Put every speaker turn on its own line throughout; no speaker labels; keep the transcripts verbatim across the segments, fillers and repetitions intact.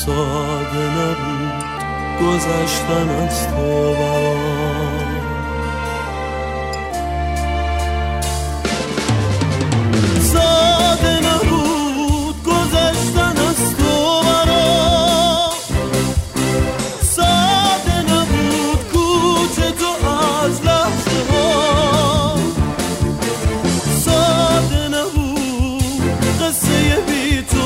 ساده نبود گذشتن از تو برام. ساده نبود گذشتن از تو برام، ساده نبود کوچه تو از لحظه ها، ساده نبود قصه بی تو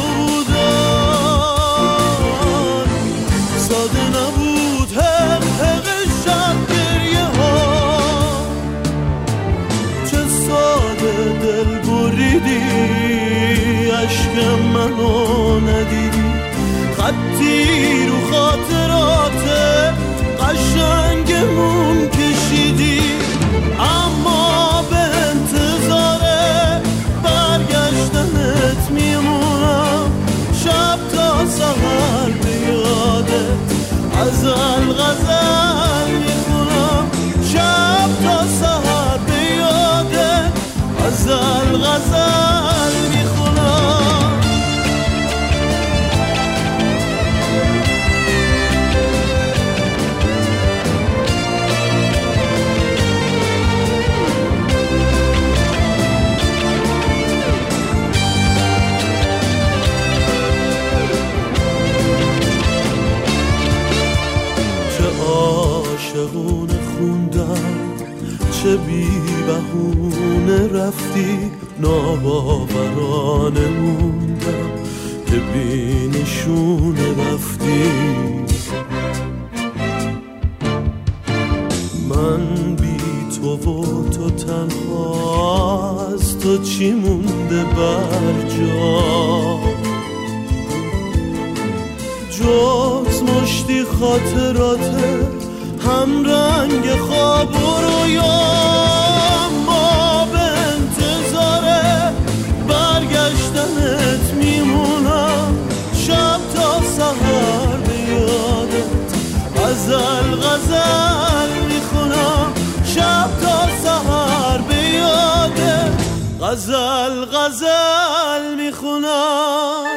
بودن، ساده نبود هر حق شب گریه ها. چه ساده دل بریدی عشق منو ندیدی، خطی رو خاطرات قشنگمون کشیدی، اما به انتظار برگشتنت میمونم شب تا سحر به یادت غزل غزل میخونم، شب تا سحر به یادت غزل غزل میخونم. عاشقونه خوندم، چه بی بهونه رفتی، ناباورانه موندم که بی نشونه رفتی. من بی تو و تو تنها، از تو چی مونده بر جا، جز مشتی خاطراته هم رنگ خواب و رویا. ما به انتظار برگشتنت میمونم شب تا سحر به یادت غزل غزل میخونم، شب تا سحر به یادت غزل غزل میخونم.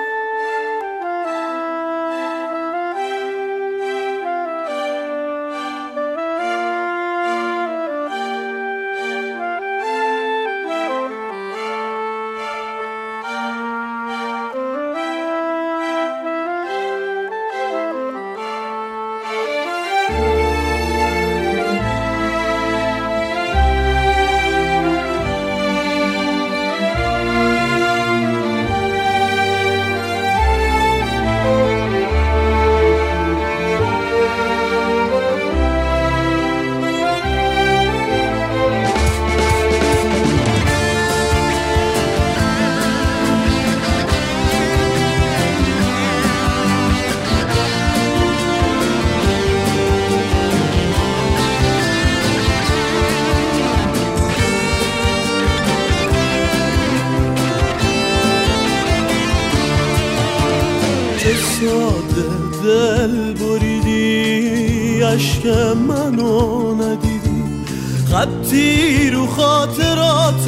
ساده دل بریدی عشق منو ندیدی، خطی رو خاطرات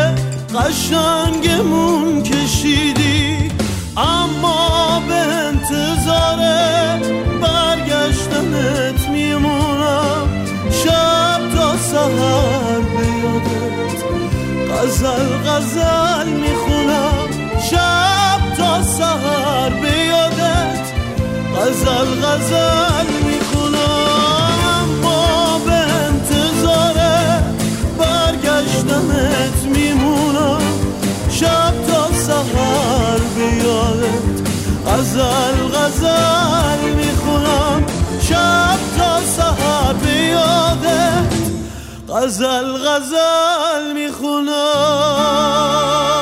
قشنگمون کشیدی، اما به انتظار برگشتنت میمونم شب تا سحر به یادت غزل غزل میخونم، شب تا سحر به یادت غزل غزل میخونم. ما به انتظار برگشتنت میمونم شب تا سحر به یادت غزل غزل میخونم، شب تا سحر به یادت غزل غزل میخونم.